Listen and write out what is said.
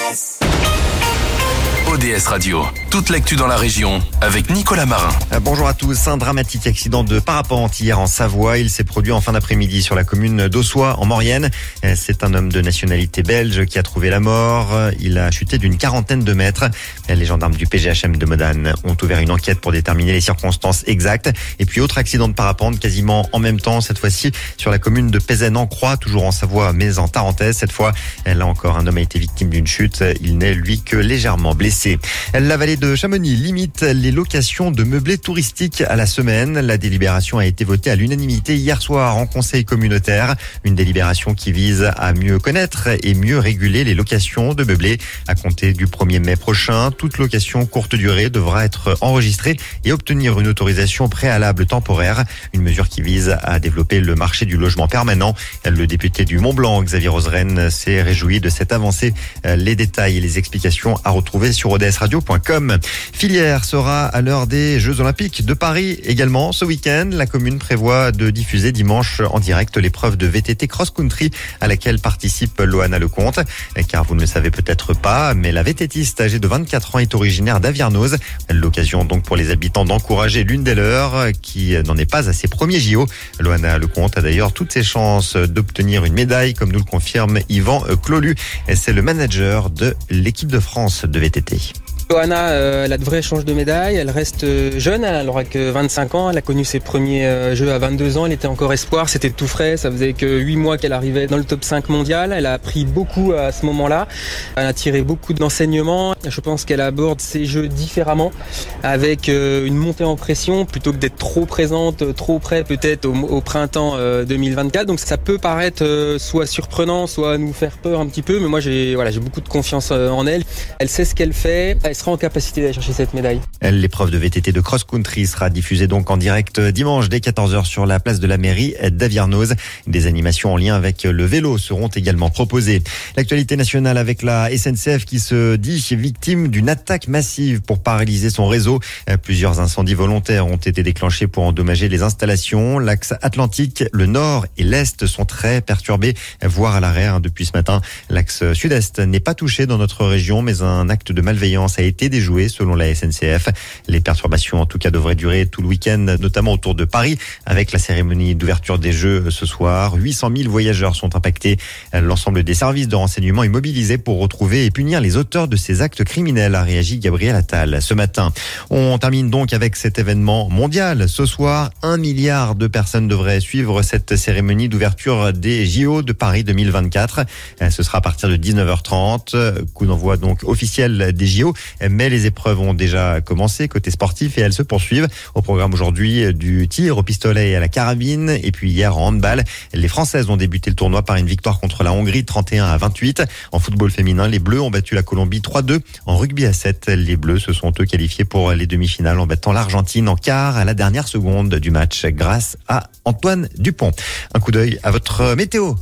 ODS Radio, toute l'actu dans la région avec Nicolas Marin. Bonjour à tous. Un dramatique accident de parapente hier en Savoie. Il s'est produit en fin d'après-midi sur la commune d'Ossois en Maurienne. C'est un homme de nationalité belge qui a trouvé la mort. Il a chuté d'une 40aine de mètres. Les gendarmes du PGHM de Modane ont ouvert une enquête pour déterminer les circonstances exactes. Et puis autre accident de parapente quasiment en même temps, cette fois-ci sur la commune de Pézène-en-Croix, toujours en Savoie mais en Tarentaise. Cette fois, là encore, un homme a été victime d'une chute. Il n'est lui que légèrement blessé. La vallée de Chamonix limite les locations de meublés touristiques à la semaine. La délibération a été votée à l'unanimité hier soir en conseil communautaire. Une délibération qui vise à mieux connaître et mieux réguler les locations de meublés. À compter du 1er mai prochain, toute location courte durée devra être enregistrée et obtenir une autorisation préalable temporaire. Une mesure qui vise à développer le marché du logement permanent. Le député du Mont-Blanc, Xavier Roseren, s'est réjoui de cette avancée. Les détails et les explications à retrouver sur odsradio.com. Filière sera à l'heure des Jeux Olympiques de Paris également ce week-end. La commune prévoit de diffuser dimanche en direct l'épreuve de VTT cross-country à laquelle participe Loana Lecomte. Car vous ne le savez peut-être pas, mais la VTTiste âgée de 24 ans est originaire d'Aviernoz. L'occasion donc pour les habitants d'encourager l'une des leurs qui n'en est pas à ses premiers JO. Loana Lecomte a d'ailleurs toutes ses chances d'obtenir une médaille, comme nous le confirme Yvan Clolu. C'est le manager de l'équipe de France de VTT. Loana, elle a de vraies chances de médaille, elle reste jeune, elle n'aura que 25 ans, elle a connu ses premiers jeux à 22 ans, elle était encore espoir, c'était tout frais, ça faisait que 8 mois qu'elle arrivait dans le top 5 mondial, elle a appris beaucoup à ce moment-là, elle a tiré beaucoup d'enseignements, je pense qu'elle aborde ses jeux différemment, avec une montée en pression, plutôt que d'être trop présente, trop près peut-être au printemps 2024, donc ça peut paraître soit surprenant, soit nous faire peur un petit peu, mais moi j'ai beaucoup de confiance en elle, elle sait ce qu'elle fait, elle sera en capacité d'aller chercher cette médaille. L'épreuve de VTT de cross-country sera diffusée donc en direct dimanche dès 14h sur la place de la mairie d'Aviernoz. Des animations en lien avec le vélo seront également proposées. L'actualité nationale avec la SNCF qui se dit victime d'une attaque massive pour paralyser son réseau. Plusieurs incendies volontaires ont été déclenchés pour endommager les installations. L'axe atlantique, le nord et l'est sont très perturbés, voire à l'arrêt depuis ce matin. L'axe sud-est n'est pas touché dans notre région, mais un acte de malveillance a été déjoué selon la SNCF. Les perturbations en tout cas devraient durer tout le week-end, notamment autour de Paris, avec la cérémonie d'ouverture des Jeux ce soir. 800 000 voyageurs sont impactés. L'ensemble des services de renseignement est mobilisé pour retrouver et punir les auteurs de ces actes criminels, a réagi Gabriel Attal ce matin. On termine donc avec cet événement mondial. Ce soir, 1 milliard de personnes devraient suivre cette cérémonie d'ouverture des JO de Paris 2024. Ce sera à partir de 19h30. Coup d'envoi donc officiel des JO. Mais les épreuves ont déjà commencé côté sportif et elles se poursuivent. Au programme aujourd'hui du tir au pistolet et à la carabine. Et puis hier en handball, les Françaises ont débuté le tournoi par une victoire contre la Hongrie 31-28. En football féminin, les Bleus ont battu la Colombie 3-2. En rugby à 7, les Bleus se sont eux qualifiés pour les demi-finales en battant l'Argentine en quart à la dernière seconde du match grâce à Antoine Dupont. Un coup d'œil à votre météo.